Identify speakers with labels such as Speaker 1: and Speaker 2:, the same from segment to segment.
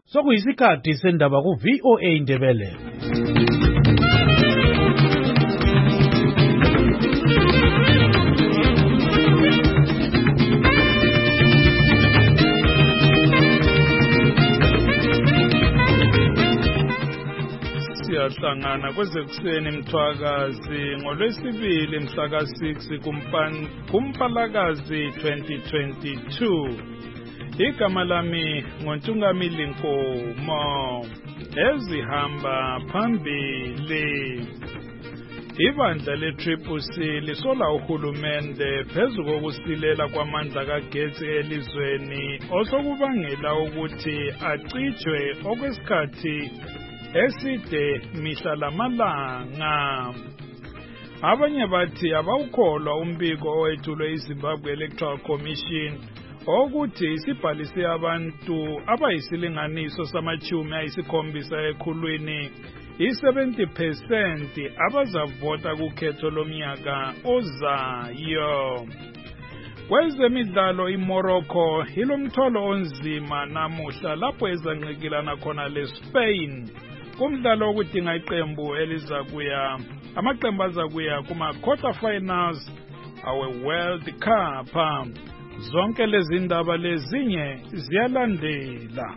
Speaker 1: Sokuyisikhathi sendaba ku VOA Indebele. Siyahlangana kwezekuseni Mthwakazi ngoLwesibili mhla ka-6 kuMpalakazi 2022. Igama lami ngoNtungamili Nkomo. Ezihamba phambili. Ibandla le-CCC lisola uhulumende phezu kokusilela kwamandla kagesi elizweni osokubangela ukuthi acijwe okwesikhathi eside mihla lamalanga. Abanye bathi abawukholwa umbiko owethulwe iZimbabwe Electoral Commission ukuthi isibhalise abantu abayisilinganiso samachumi ayisikhombisa ekhulwini i-70% abazavota kukhetho lomnyaka ozayo. Kwezemidlalo iMorocco ilomthwalo onzima namuhla lapho ezanqikilana khona leSpain kumdlalo wokudinga iqembu elizakuya amaqembu azakuya kuma-quarter finals awe-World Cup. Zonke lezi ndaba lezinye ziyalandela.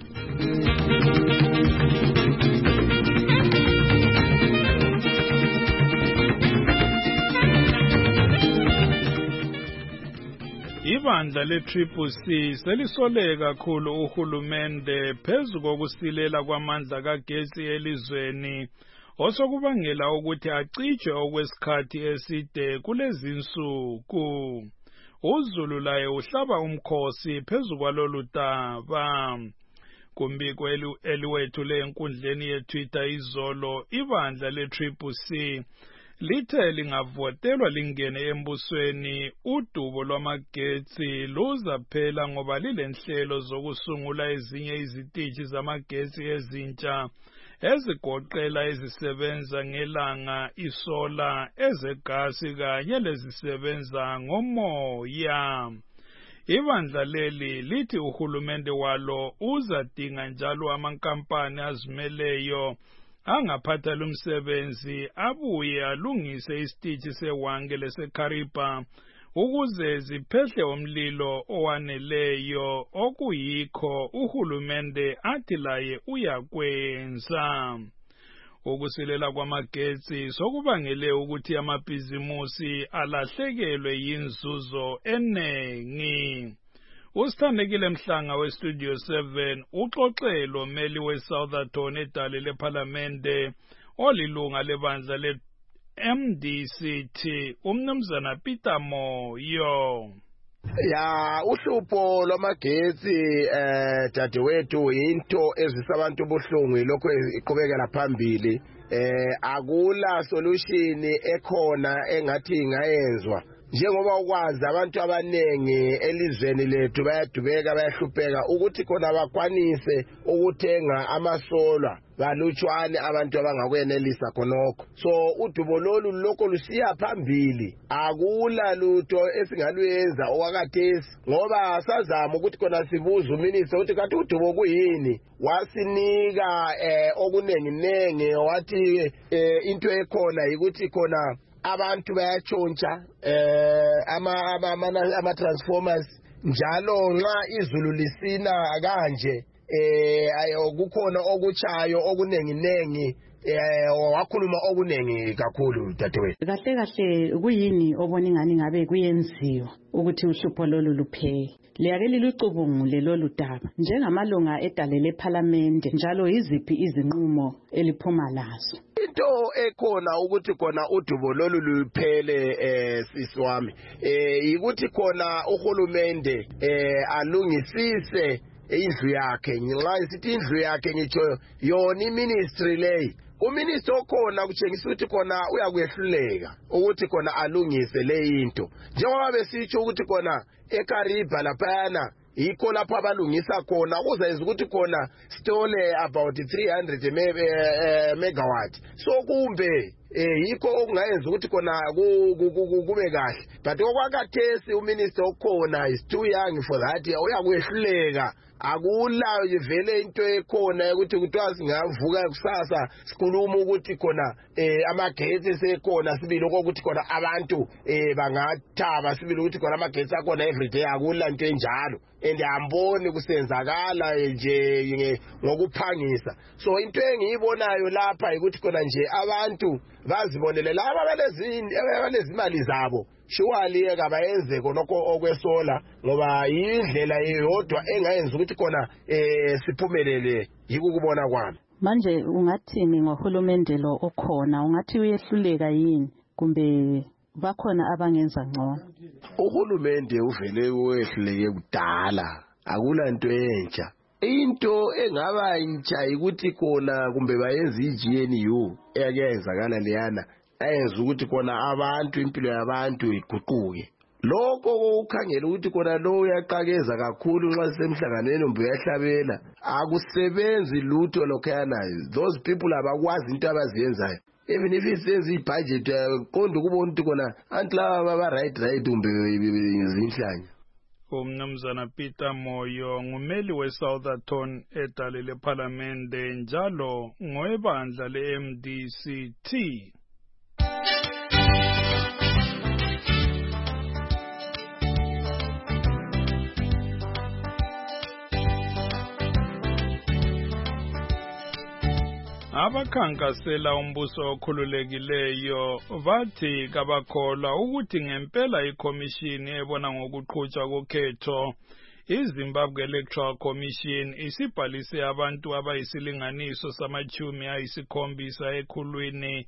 Speaker 1: Ibandla le-CCC selisole kakhulu uhulumende phezu kokusilela kwamandla kagesi elizweni osokubangela ukuthi acijwe okwesikhathi eside kulezi nsuku. uZulu laye uhlaba umkhosi phezu kwalolu daba. Kumbiko eliwethule enkundleni yeTwitter izolo, ibandla le-CCC lithe lingavotelwa lingene embusweni udubo lwamagetsi luzaphela ngoba lilenhlelo zokusungula ezinye izitishi zamagetsi ezintsha ezigoqela ezisebenza ngelanga, isola, ezegasi kanye lezisebenza ngomoya. Ibandla leli lithi uhulumende walo uzadinga njalo amankampani azimeleyo angaphatha lumsebenzi abuye alungise isitishi seWange leseKariba ukuze ziphehle umlilo owaneleyo okuyikho uhulumende athi laye uyakwenza. Ukusilela kwamagetsi sokubangele ukuthi amabhizimusi alahlekelwe yinzuzo enengi. Usithandekile Mhlanga weStudio 7 uxoxe lomeli weSouthampton edale lePhalamende olilunga lebandla le-MDCT umnumzana Peter Moyo.
Speaker 2: Ya uhlupho lwamagetsi dadewethu into ezisabantu ubuhlungu lokho iqhubekela phambili. Akula solution ekhona engathi ingayenzwa. Njengoba ukwazi abantu abanengi elizweni lethu bayadubeka bayahlupheka ukuthi khona bakwanise ukuthenga amasola balutshwane abantu abangakwenelisa khonokho. So udubo lolu lokho lusiya phambili. Akula lutho esingaluyenza okwakathesi ngoba asazama ukuthi khona sibuza uminister ukuthi kanti udubo kuyini. Wasinika okunenginenge wathi into ekhona ukuthi khona abantu bayatshontsha ama transformers njalo nxa izulu lisina kanje kukhona okutshayo okunenginengi wakhuluma okunengi kakhulu dadewethu.
Speaker 3: Kahle kuyini obona ingani ngabe kuyenziwa ukuthi uhlupho lolu luphele? Liyake lilucubungule lolu daba njengamalunga edale lePhalamende njalo yiziphi izinqumo eliphuma lazo?
Speaker 2: Into ekhona ukuthi khona udubo lolu luphele siswami ukuthi khona uhulumende alungisise indlu yakhe. Nxa isithi indlu yakhe ngitsho yona iministry leyi uminister okhona kutshengisa ukuthi khona uyakuyehluleka ukuthi khona alungise le into. Njengoba besitsho ukuthi khona eKariba laphayana yikho lapho abalungisa khona kuzayenza ukuthi khona stole about 300 megawatt. So kumbe yikho okungayenza ukuthi khona kube kahle, but okwakathesi uminister okhona is too young for that. Uyakwehluleka, akula vele into ekhona ukuthi kuthiwa singavuka kusasa sikhuluma ukuthi khona amagetsi sekhona sibili ukuthi khona abantu bangathaba sibili ukuthi khona amagetsi akhona everyday, akula into enjalo. And amboni kusenzakala nje ngokuphangisa. So into engiyibonayo lapha ukuthi khona nje abantu bazibonele laba abalezimali zabo shiwali akabayenze konoko okwesola, ngoba indlela eyodwa engayenza ukuthi khona siphumelele yikubona kwami.
Speaker 3: Manje ungathini ngohulumende lo okhona? Ungathi uyehluleka yini kumbe bakhona abangenza ngcono?
Speaker 2: Uhulumende uvele wehluleke kudala, akulanto entsha. Into engaba intsha ukuthi khona kumbe bayenza iGNU eyakuyenzakala leyana, ayenza ukuthi khona abantu impilo yabantu iguquke. Lokho ukukhangela ukuthi khona lo uyaqakeza kakhulu nxa sisemhlanganweni kumbe uyahlabela, akusebenzi lutho lokhana. Those people abakwazi into abaziyenzayo. Even if it says i-budget, konke kubona ukuthi khona anti laba baba-right kumbe zinhlanya.
Speaker 1: Umnumzana Peter Moyo ngumeli we-Southerton edale lephalamende njalo ngoebandla le-MDCT. Abakhankasela umbuso okhululekileyo bathi kabakholwa ukuthi ngempela ikhomishini ebona ngokuqhutshwa kokhetho iZimbabwe Electoral Commission isibhalise abantu abayisilinganiso sama-70 ekhulwini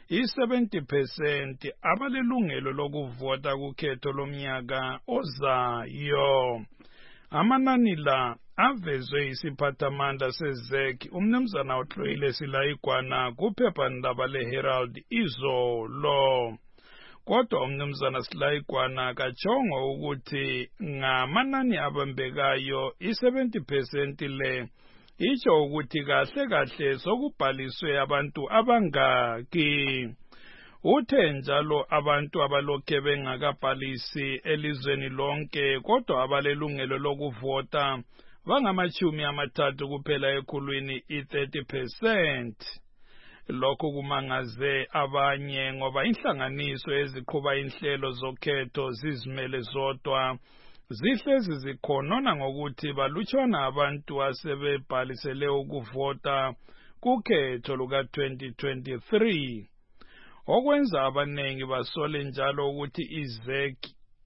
Speaker 1: i-70% abalelungelo lokuvota kukhetho lomnyaka ozayo. Amanani la avezwe isiphathamandla seZEC umnumzana uTloile Silaigwana kuphephandaba leHerald izolo. Kodwa umnumzana Silaigwana kachongo ukuthi ngamanani abambekayo i-70% le itsho ukuthi kahle sokubhaliswe abantu abangaki. Uthe njalo abantu abalokhe bengakabhalisi elizweni lonke kodwa abalelungelo lokuvota bangama-30 kuphela ekhulwini i-30%. Lokho kumangaze abanye ngoba inhlanganiso eziqhuba inhlelo zokhetho zizimele zodwa zihlezi zikhonona ngokuthi balutshwana abantu asebebhalisele ukuvota kukhetho luka-2023. Okwenza abanengi basole njalo ukuthi iZEC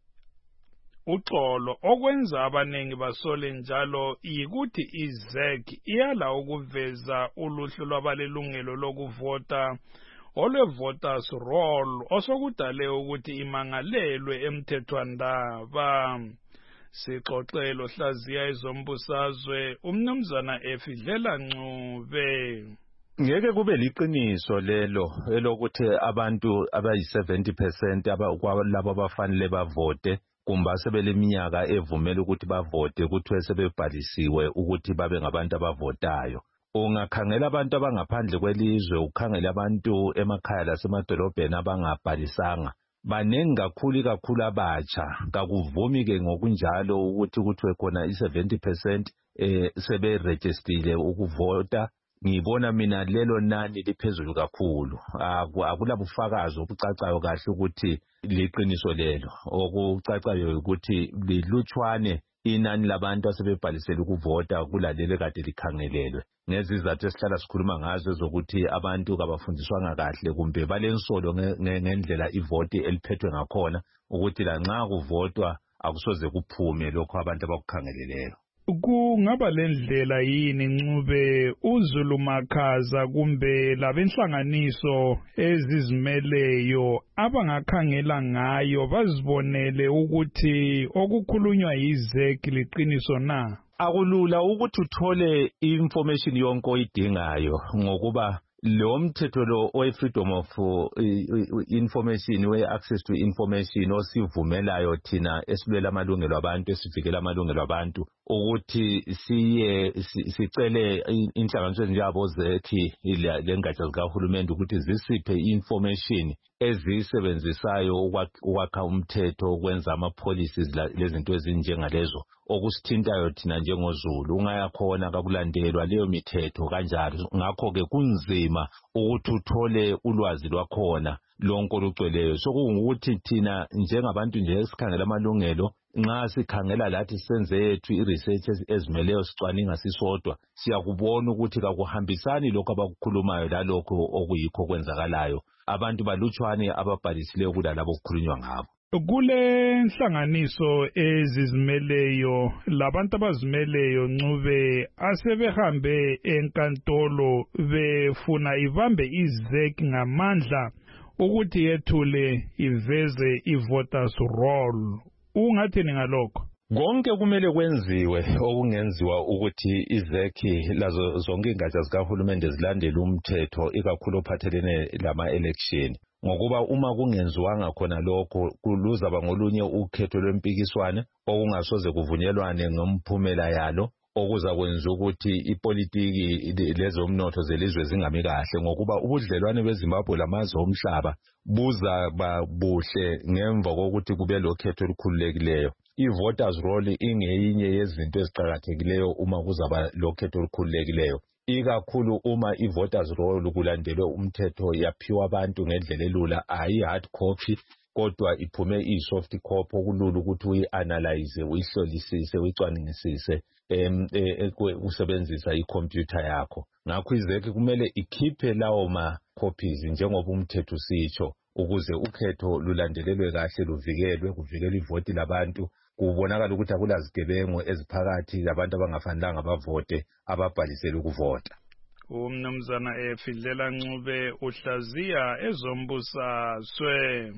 Speaker 1: uxolo okwenza abanengi basole njalo yikuthi iZEC iyala ukuveza uluhlu lwabalelungelo lokuvota olwe-voters roll osokudale ukuthi imangalelwe emthethwandaba. Sixoxelo hlaziya ezombusazwe umnumzana Efidlela Ncube.
Speaker 4: Ngeke kube liqiniso lelo elokuthi abantu abayi-70% labo abafanele bavote kumbe sebeleminyaka evumela ukuthi bavote kuthiwe sebebhalisiwe ukuthi babe ngabantu abavotayo. Ungakhangela abantu abangaphandle kwelizwe, ukhangela abantu emakhaya lasemadolobheni abangabhalisanga, banengi kakhulu abatsha. Kakuvumi-ke ngokunjalo ukuthi kuthiwe khona i-70% seberejistile ukuvota. Ngibona mina lelo nani liphezulu kakhulu. Akulabufakazi obucacayo kahle ukuthi liqiniso lelo. Okucacayo ukuthi lilutshwane inani labantu asebebhalisele ukuvota kulalelo kade likhangelelwe. Ngezizathu esihlala sikhuluma ngazo zokuthi abantu kabafundiswanga kahle kumbe balensolo ngendlela ivoti eliphethwe ngakhona ukuthi lanxa kuvotwa akusoze kuphume lokho abantu abakukhangeleleyo.
Speaker 1: Kungaba lendlela yini Ncube uZulu Makhaza kumbe labenhlanganiso ezizimeleyo abangakhangela ngayo bazibonele ukuthi okukhulunywa yiZEC liqiniso na?
Speaker 4: Akulula ukuthi uthole information yonke oyidingayo ngokuba lo mthetho lo we-freedom of information, we-access to information osivumelayo thina esilwela amalungelo abantu, esivikela amalungelo abantu, ukuthi sicele inhlanganiso ezinjengabo zethi lengatsha zikahulumende ukuthi zisiphe information ezisebenzisayo ukwakha umthetho, ukwenza ama-policies lezinto ezinjengalezo okusithintayo thina njengoZulu. Ungayakhona kakulandelwa leyo mithetho kanjalo. Ngakho-ke kunzima ukuthi uthole ulwazi lwakhona lonke olugcweleyo. So kungukuthi thina njengabantu nje esikhangela amalungelo, nxa sikhangela lathi senze yethu i-research ezimeleyo sicwaninga sisodwa, siyakubona ukuthi kakuhambisani lokho abakukhulumayo lalokho okuyikho kwenzakalayo. Abantu balutshwane ababhalisileyo kulalabo okukhulunywa ngabo.
Speaker 1: Kule nhlanganiso ezizimeleyo labantu abazimeleyo Ncube asebehambe enkantolo befuna ibambe izeki ngamandla ukuthi yethule iveze i-voters roll. Ungathini ngalokho?
Speaker 4: Konke kumele kwenziwe okungenziwa ukuthi izeki lazo zonke ingatsha zikahulumende zilandele umthetho, ikakhulu ophathelene lama-election. Ngokuba uma kungenziwanga khona lokho kuluzaba ngolunye ukhetho lwempikiswane okungasoze kuvunyelwane ngomphumela yalo, okuzakwenza ukuthi ipolitiki lezomnotho zelizwe zingami kahle, ngokuba ubudlelwane beZimbabwe lamazwe omhlaba buzaba buhle ngemva kokuthi kube lokhetho olukhululekileyo. I-voters roll ingeyinye yezinto eziqakathekileyo uma kuzaba lokhetho olukhululekileyo, ikakhulu uma i-voters roll kulandelwe umthetho yaphiwa abantu ngendlela elula, hayi hard copy kodwa iphume i-soft copy okulula ukuthi uyi-analyze, uyihlolisise, uyicwaningisise usebenzisa ikhompyutha yakho. Ngakho izeki kumele ikhiphe lawo ma-copies njengoba umthetho usitsho, ukuze ukhetho lulandelelwe kahle, luvikelwe, kuvikelwe ivoti labantu, kubonakala ukuthi akulazigebengu eziphakathi labantu abangafanelanga bavote ababhalisele ukuvota.
Speaker 1: Umnumzana Fidlela Ncube uhlaziya ezombusazwe.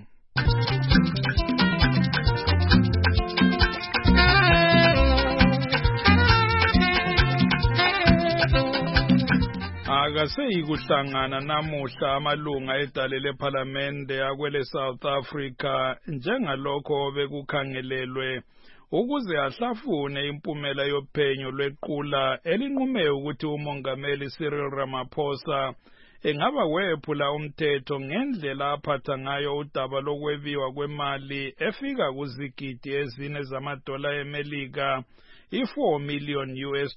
Speaker 1: Akaseyikuhlangana namuhla amalunga edale lephalamende akwele South Africa njengalokho bekukhangelelwe ukuze ahlafune impumela yophenyo lwequla elinqume ukuthi umongameli Cyril Ramaphosa engaba wephula umthetho ngendlela aphatha ngayo udaba lokwebiwa kwemali efika kuzigidi ezine zamadola eMelika, i-$4 million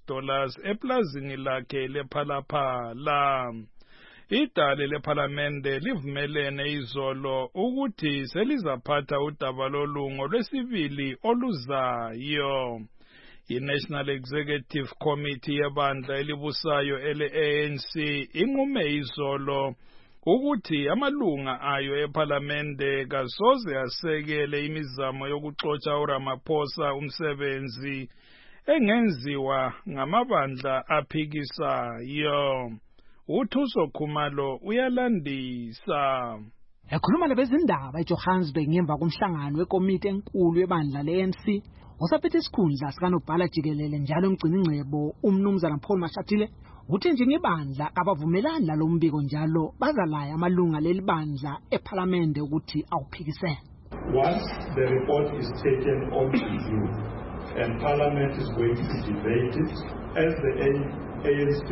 Speaker 1: eplazini lakhe lePhalaphala. Idale lephalamende livumelene izolo ukuthi selizaphatha udaba lolungo lwesibili oluzayo. I-National Executive Committee yebandla elibusayo ele-ANC inqume izolo ukuthi amalunga ayo ephalamende kasoze asekele imizamo yokuxotsha uRamaphosa umsebenzi engenziwa ngamabandla aphikisayo. uThuso Khumalo uyalandisa.
Speaker 5: Ekhuluma labezindaba eJohannesburg ngemva komhlangano wekomiti enkulu yebandla le-ANC, osaphethe isikhundla sikanobhala jikelele njalo umgciningcebo umnumzana Paul Mashatile uthi njengebandla abavumelani lalo mbiko njalo bazalaya amalunga leli bandla ephalamende ukuthi awuphikise.
Speaker 6: Once the report is taken on review and Parliament is going to debate it, as the ANC,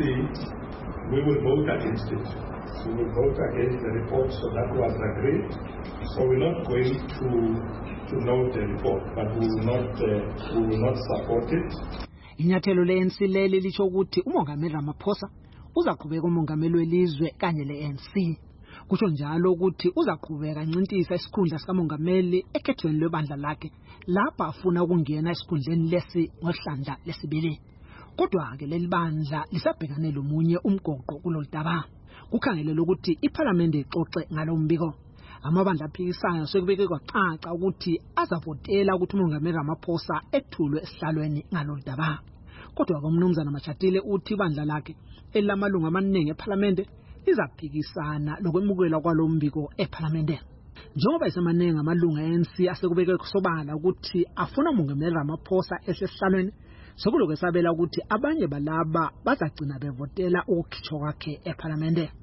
Speaker 6: we will vote against it. We will vote against the report, so that was agreed. So we're not going to note the report, but we will not support it.
Speaker 5: Inyathelo le-ANC leli lisho ukuthi umongameli Ramaphosa uzaqhubeka umongameli welizwe kanye le-ANC. Kusho njalo ukuthi uzaqhubeka ncintisa isikhundla sikamongameli ekhethweni lwebandla lakhe lapha afuna ukungena esikhundleni lesi ngohlandla lesibili. Kodwa-ke leli bandla lisabhekane lomunye umgoqo kuloludaba. Kukhangelelwe ukuthi iPhalamende ixoxe ngalo mbiko. Amabandla aphikisayo sekubeke kwacaca ukuthi azavotela ukuthi umongameli Ramaphosa ethulwe esihlalweni ngaloludaba. Kodwa umnumzana Mashatile uthi ibandla lakhe elamalunga amaningi ePhalamende lizaphikisana lokwemukela kwalo mbiko ePhalamende. Njengoba isemaningi amalunga ANC asekubeke kusobala ukuthi afuna umongameli Ramaphosa esihlalweni, sokuloke sabela ukuthi abanye balaba bazagcina bevotela ukukhitshwa kwakhe ePhalamende.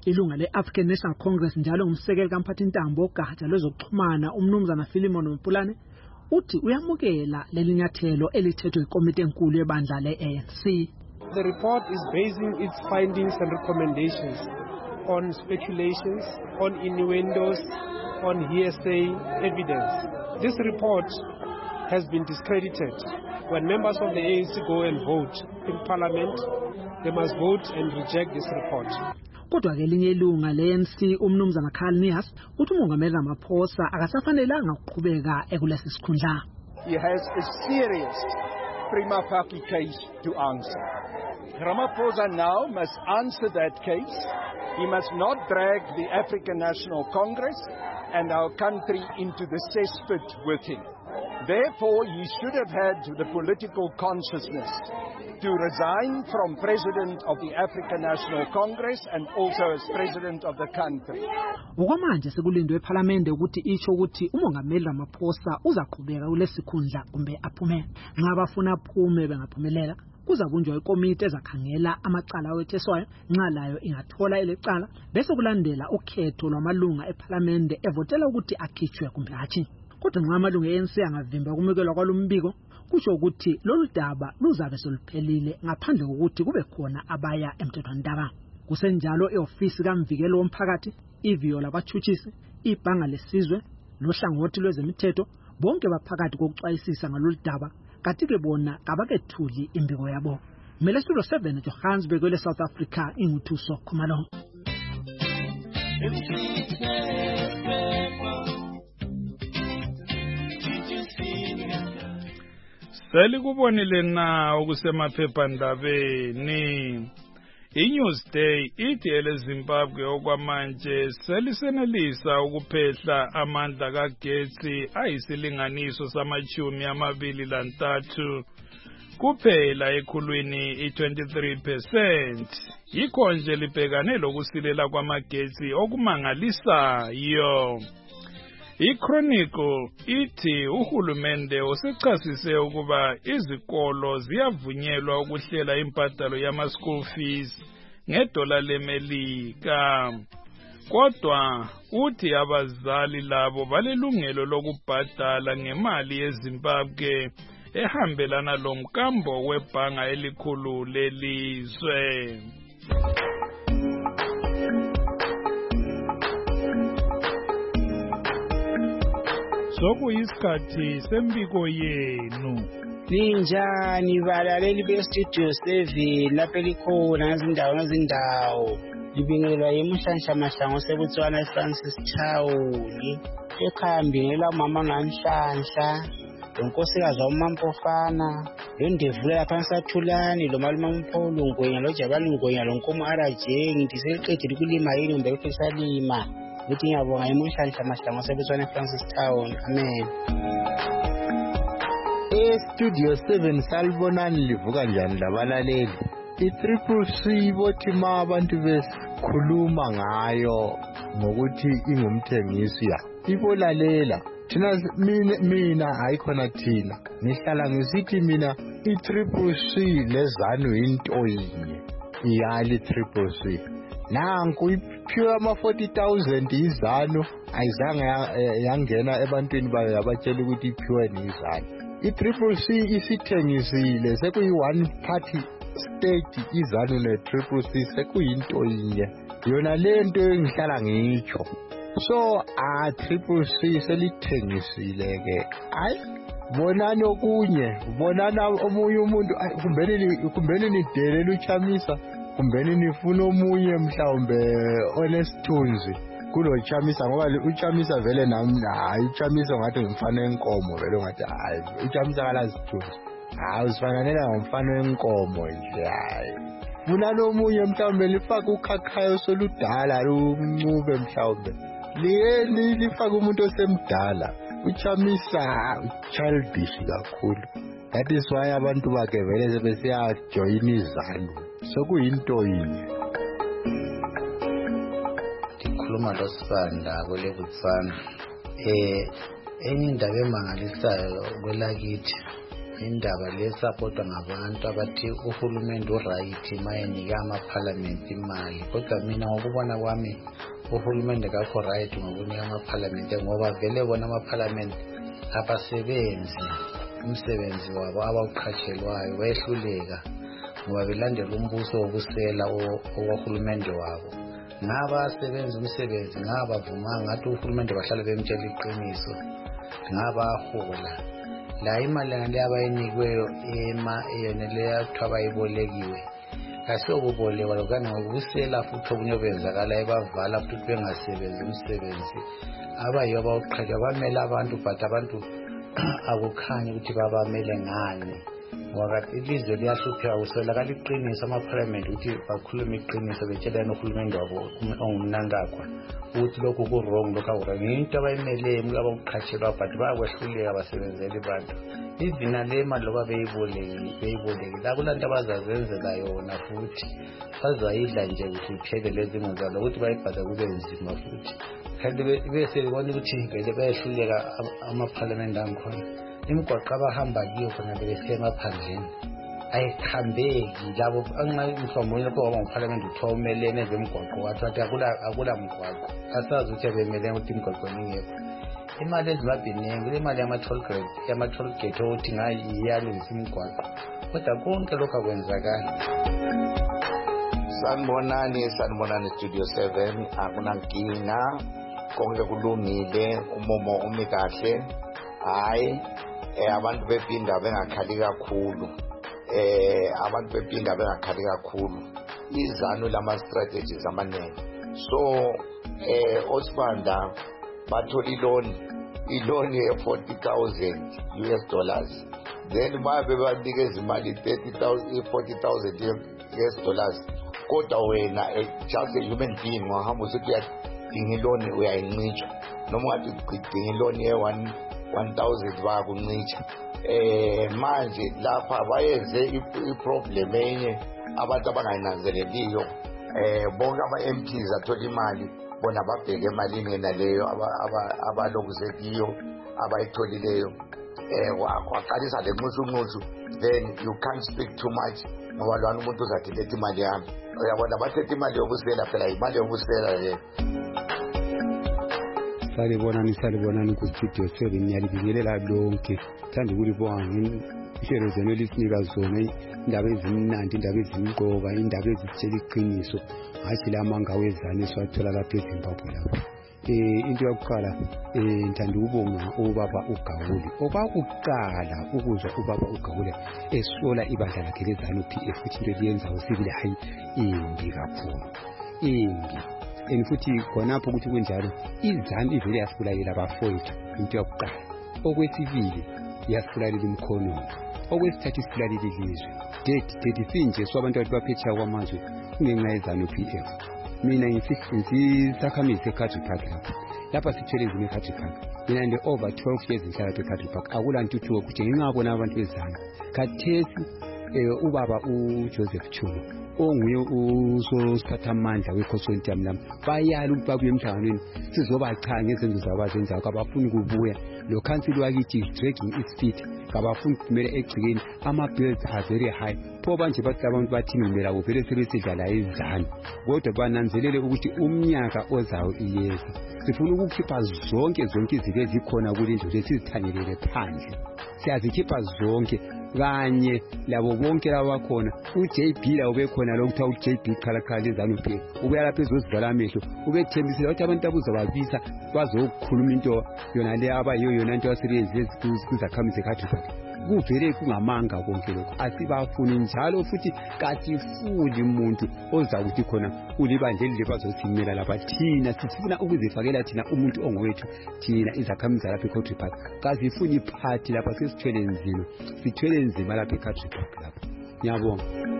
Speaker 5: Ilunga le-African National Congress njalo ngumsekeli kaMphathintambo ogatsha lwezokuxhumana umnumzana Philemon Mpulane uthi uyamukela lelinyathelo elithethwe ikomiti enkulu yebandla le-ANC.
Speaker 7: The report is basing its findings and recommendations on speculations, on innuendos, on hearsay evidence. This report has been discredited. When members of the ANC go and vote in Parliament, they must vote and reject this report.
Speaker 5: Kodwa ke elinye ilunga le-ANC umnumzana Carl Nias uthi uMongameli Ramaphosa akasafanelanga ukuqhubeka ekulesi sikhundla.
Speaker 8: He has a serious prima facie case to answer. Ramaphosa now must answer that case. He must not drag the African National Congress and our country into the cesspit with him. Therefore, he should have had the political consciousness to resign from President of the African National Congress and also as President of the country.
Speaker 5: Okwamanje sekulindwe eParliament ukuthi isho ukuthi uMongameli Ramaphosa uzaqhubeka kulesikhundla kumbe aphume. Nxa bafuna aphume bengaphumelela kuzabunjwa ikomiti ezakhangela amacala awetheswayo nxa layo ingathola elecala bese kulandela ukhetho lwamalunga eParliament evotela ukuthi akhitshwe kumbe hatshi. Kodwa nxa amalunga e-ANC angavimba ukumukelwa kwalumbiko kusho ukuthi lolu daba luzabe seluphelile ngaphandle kokuthi kube khona abaya emthethwandaba. Kusenjalo eofisi kaMvikelo womphakathi, iviyo labathutshisi, ibhanga lesizwe lohlangothi lwezemithetho bonke baphakathi kokuxwayisisa ngalolu daba kanti ke bona kabakethuli imbiko yabo. Mele Studio 7 Johannesburg le South Africa inguthuso Khumalo.
Speaker 1: Selikubonile na okusemaphephandabeni. iNewsday ithi eleZimbabwe okwamanje selisenelisa ukuphehla amandla kagetsi ayisilinganiso sama-23 kuphela ekhulwini i-23%. Yikho nje libhekane lokusilela kwamagetsi okumangalisayo. iChronicle ithi uhulumende usechasise ukuba izikolo ziyavunyelwa ukuhlela imbadalo yama-school fees ngedola leMelika. Kodwa uthi abazali labo balelungelo lokubhadala ngemali yeZimbabwe ehambelana lomkambo webhanga elikhulu lelizwe. Sokuyisikhathi sembiko yenu.
Speaker 9: Ninjani balaleli bestudio 7 lapha likhona ngezindawo. Libingelelwa yiMhlanhla Mahlangu seButswana Francis Town. Ekhambingela mama Nhlanhla, lonkosikazi uMampofana, londevula lapha Sathulani, lo malume uMpholo Ngwenya, lo Jabali Ngwenya, lo Nkomo Arajeng, ndiseqedile kulima yini umbe ukhesalima. Ngithi ngiyabonga yiMhlanhla Mahlangu seButswana Francis Town. Amen.
Speaker 10: Studio 7 salibonani livuka njani labalaleli. I-CCC bothi ma abantu besikhuluma ngayo ngokuthi ingumthengisi ya. Ibolalela. Thina mina hayikhona thina. Ngihlala ngisithi mina i-CCC lezanu into yinye. Iyali i-CCC. Nanku iphiwe ama-40,000 izanu ayizange yangena ebantwini bayo abatshela ukuthi iphiwe izanu. I-CCC isithengisile sekuyi-one party state izanu ne-CCC sekuyinto yinye. Yona lento engihlala ngitsho. So CCC selithengisile ke. Hayi bonani okunye, bonana omunye umuntu kumbeni nidelela uChamisa, kumbeni nifuna omunye mhlawumbe onesithunzi kulo Chamisa ngoba uChamisa vele nami hayi uChamisa ngathi ngumfana wenkomo vele ngathi hayi uChamisa kalazithunzi. Hayi usifananela ngumfana wenkomo nje hayi. Funa lomunye mhlawumbe lifaka ukhakhayo soludala lumncube mhlawumbe. Lifaka umuntu osemdala. uChamisa childish kakhulu. That is why abantu bakhe vele sebesiya join izanu. Sokuyinto yinye.
Speaker 11: Khuluma loSibanda kweleButswana. Enye indaba emangalisayo kwelakithi indaba lesapotwa ngabantu abathi uhulumende uright mayenika ama-parliament imali, kodwa mina ngokubona kwami uhulumende kakho right ngokunika ama-parliament ngoba vele bona ama-parliament abasebenzi umsebenzi wabo abawuqhatshelwayo bayehluleka ngoba belandela umbuso wobusela owahulumende wabo. Ngabasebenza umsebenzi ngabavuma ngathi uhulumende bahlala bemtshela iqiniso ngabahola la imali le abayinikweyo eyona leyo kuthiwa bayibolekiwe kasokubolekwa lokani ngobusela futhi okunye obenzakala ebavala futhi bengasebenzi umsebenzi abayiyo abawuqhatsha bamele abantu but abantu akukhanyi ukuthi babamele ngani wakati ilizwe liyahlupheka kuswelakala iqiniso ama-parliament ukuthi bakhulume iqiniso betshelana uhulumende wabo ongumnangagwa ukuthi lokhu ku-wrong lokhu akurang into abayimeleyo abawuqhatshelwa but bayakwehluleka basebenzela abantu ivina le mali loba beyibolekile akulanto abazazenzela yona futhi bazayidla nje ukuthi iphele lezi ngozalo ukuthi bayibhade kube nzima futhi kanti bese bebona ukuthi vele bayehluleka ama-parliament angikhona imigwaqo abahamba kiyo khona besiya emaphandleni ayikhambeki labo mhlawumbe lapho waba nguphalamende uthiwa umelene zemigwaqo wathi akula mgwaqo asazi ukuthi abemelene ukuthi imigwaqo ingekho. Imali ezibabhiningi kule mali yama-toll gate ukuthi ngayiyalungisa imigwaqo kodwa konke lokhu akwenzakala.
Speaker 12: Sanibonani Studio 7 akunankinga konke kulungile umomo umi kahle hayi abantu bephinda bengakhali kakhulu izanu lama strategies amaningi so osibanda bathola iloni ye$40,000 US, then babe banikeza imali $40,000 kodwa wena just a human being wahamba usithi uyadinga iloni uyayincitsha noma ungathi udinga iloni ye$1,000 bayakuncitsha. Manje lapha bayenze iproblem enye abantu abangayinanzeleliyo bonke ama-MPs athola imali bona babheke emalini yenaleyo abalokuze kiyo abayitholileyo waqalisa le nqusunqusu then you can't speak too much ngoba lwana umuntu uzathi lethi imali yami uyabona bathethe imali yobusela phela imali yobusela le.
Speaker 13: Salibonani ku-Studio 7 ngiyalibingelela lonke thanda ukulibonga ihlelo zenu elisinika zona indaba ezimnandi indaba ezimqoka indaba ezisitshela iqiniso hatshi la manga wezane esiwathola lapha eZimbabwe lapho. Into yokuqala ngithanda ukubonga ubaba uGawule okwakuqala ukuzwa ubaba uGawule esola ibandla lakhe leZANU PF futhi into eliyenzayo sibile hayi imbi kakhulu imbi futhi khonapho ukuthi kunjalo iZANU ivele yasibulayela abafowethu into yokuqala. Okwesibili yasibulalela umkhono, okwesithathu isibulalela ilizwe dethi sinje abantu abathi baphetsheya kwamazwe kungenxa yeZANU PF. Mina ngisisakhamisi eCountry Park lapha sithwele ezini eCountry Park mina ndi over 12 years ngihlala eCountry Park akulantuthuko ukuthi ngingabona abantu beZANU khathesi ubaba uJoseph Chuma onguye usiphathamandla weConsortium lami bayala ukuthi babuye emhlanganweni sizobachanga ngezenzo zabazenzayo kabafuni kubuya lo council wakithi dragging its feet kabafuni kumele egcikeni ama-bills are very high pho banje bathi abantu bathimimela kuvele sebesidlala iZANU kodwa bananzelele ukuthi umnyaka ozayo iyeza sifuna ukukhipha zonke izinto ezikhona kulindlu lesizithangelele phandle siyazikhipha zonke kanye labo bonke labakhona uJB la ubekhona lo kuthiwa uJB Khalakhala leZANU PF ubuya lapha ezozidlala amehlo ubethembisela ukuthi abantu abuzababisa bazokhuluma into yona le abayiyo yona into yasebenzise kuzakhamisa eCountry Park kuvele kungamanga konke lokho asibafuni njalo futhi kasifuni umuntu ozakuthi khona ulibandle leli bazosimela lapha thina sifuna ukuzifakela thina umuntu ongowethu thina izakhamisa lapha eCountry Park kasifuni iphathi lapha sithwele nzima lapha eCountry Park lapha. Ngiyabonga.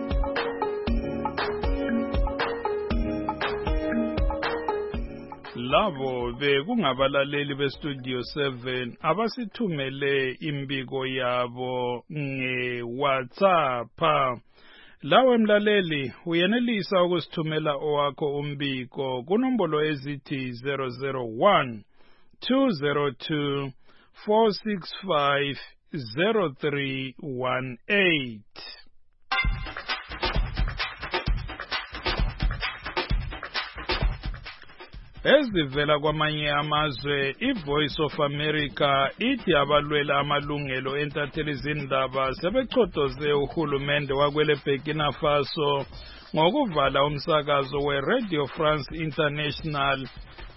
Speaker 1: Labo bekungabalaleli beStudio 7 abasithumele imbiko yabo ngeWhatsApp. Lawe mlaleli uyenelisa ukusithumela owakho umbiko kunombolo ezithi 001 202 465 0318. Ezivela kwamanye amazwe, iVoice of America ithi abalwela amalungelo entatheli zindaba sebechotoze uhulumende wakwele Burkina Faso ngokuvala umsakazo weRadio France International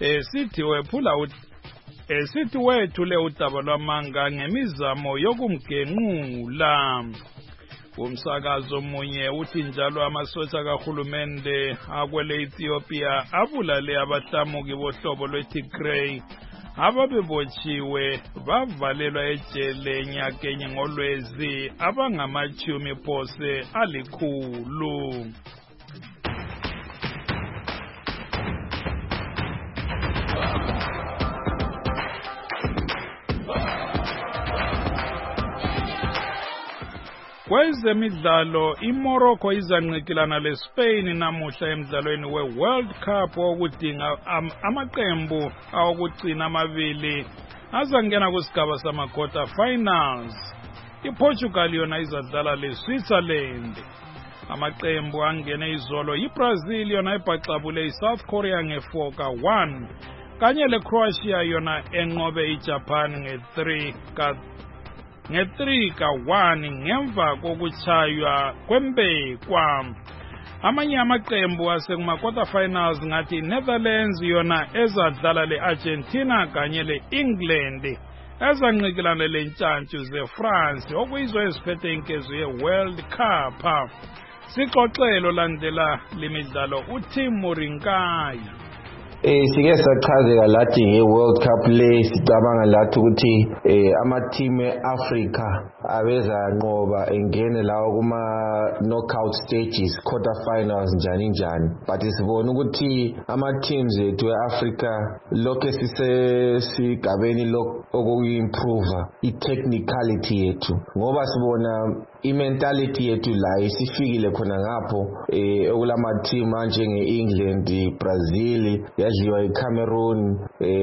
Speaker 1: sithi wethule udaba lwamanga ngemizamo yokumgenqula. Umsakazo munye uthi njalo amasotsha kahulumende akwele Ethiopia abulale abahlamuki bohlobo lweTigray ababebotshiwe bavalelwa ejele nyakenye ngolwezi abangamachumi phose alikhulu. Kwezemidlalo, iMorocco izanqikilana leSpain namuhla emidlalweni weWorld Cup okudinga amaqembu awokugcina amabili azangena kusigaba sama-quarter finals. iPortugal yona izadlala leSwitzerland. Amaqembu angene izolo yiBrazil yona ibhaxabule iSouth Korea nge-4-1 kanye leCroatia yona enqobe iJapan nge-3-1 ngemva kokuchaywa kwembekwa. Amanye amaqembu asekuma-quarter finals ngathi iNetherlands yona ezadlala le-Argentina kanye le-England ezanqikilana lentshantshi zeFrance okuyizo eziphethe inkezo ye-World Cup. Sixoxelo landela lemidlalo uTim Morinkai.
Speaker 14: Sike sachazeka lathi ngeWorld Cup le sicabanga lathi ukuthi ama-team eAfrica abezanqoba engene lawo kuma knockout stages, quarter finals njani, but sibona ukuthi ama-teams ethu eAfrica lokho sisigabeni okuyi-improve i-technicality yethu ngoba sibona i-mentality yethu la isifikile khona ngapho okulama-team njenge-England, Brazil, yadliwa iCameroon,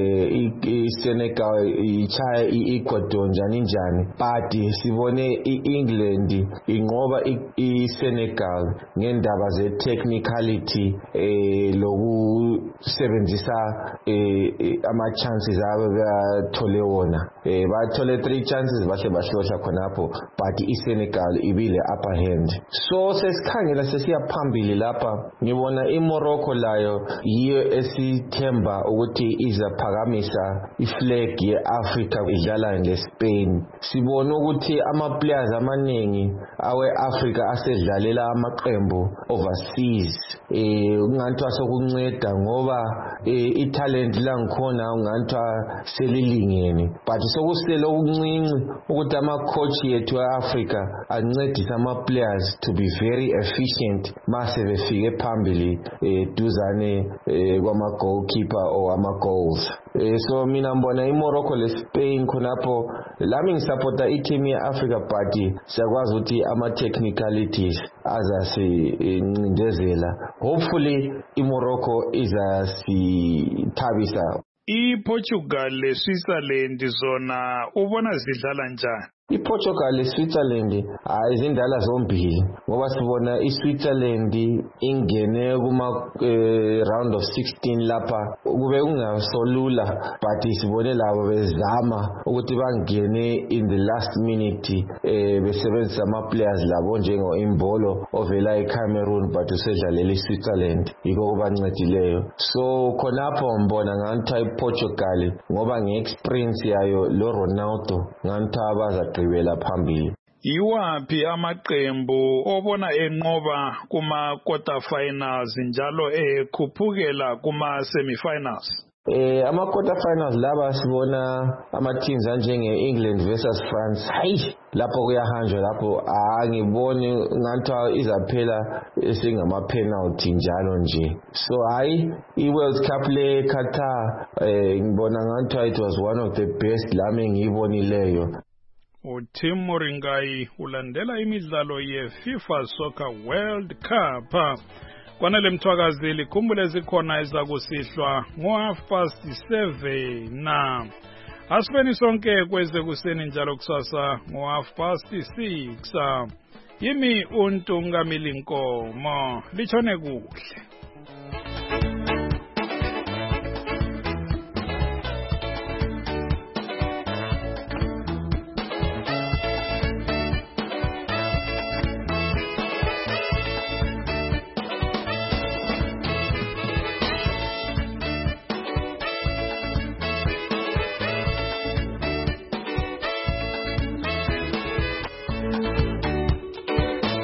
Speaker 14: iSenegal, ichaya iEcuador njani, but sibone iEngland inqoba iSenegal ngendaba ze-technicality lokusebenzisa ama-chances abo bathole wona. Bathole 3 chances bahle bahlohla khonapho, but iSenegal ibile upper hand. So sesikhangela sesiya phambili lapha, ngibona iMorocco layo yiyo esithemba ukuthi izaphakamisa iflag yeAfrica idlala leSpain. Sibona ukuthi ama-players amaningi awe-Africa asedlalela amaqembu overseas. Unganthwa sokunceda ngoba italent langikhona unganthwa selilingene, but sokusele okuncinci ukuthi ama-coach yethu e-Africa ancedise ama-players to be very efficient mase befike phambili duzane kwama-goalkeeper or ama-goals. So mina ngibona iMorocco leSpain khonapho lami ngisupporta i-team ye-Africa, but siyakwazi ukuthi ama-technicalities azasincindezela. Hopefully iMorocco izasithabisa.
Speaker 1: iPortugal leSwitzerland zona ubona zidlala njani?
Speaker 14: iPortugal leSwitzerland izindala zombili ngoba sibona iSwitzerland ingene kuma round of 16 lapha kube kungasolula, but sibone labo bezama ukuthi bangene in the last minute besebenzisa ama-players labo njengo Imbolo ovela eCameroon but usedlalela iSwitzerland yiko kubancedileyo. So khonapho mbona ngathi iPortugal ngoba ngeexperience yayo lo Ronaldo ngathi abaza gqibela phambili.
Speaker 1: Yiwaphi amaqembu obona enqoba kuma quarter finals njalo ekhuphukela kuma semi-finals?
Speaker 14: Ama-quarter finals laba sibona ama-teams anjenge-England versus France. Lapho kuyahanjwa lapho angiboni ngathi izaphela esingama-penalty njalo nje. So i-World Cup le Qatar ngibona ngathi it was one of the best lami ngiyibonileyo.
Speaker 1: uTim Moringai ulandela imidlalo yeFIFA Soccer World Cup. Kwanele mthwakazeli khumbule zikhona ezakusihlwa ngo-7:30. Asibeni sonke kweze kuseni njalo kusasa ngo6:30. Yimi uNtungamili Nkomo, lichone kuhle.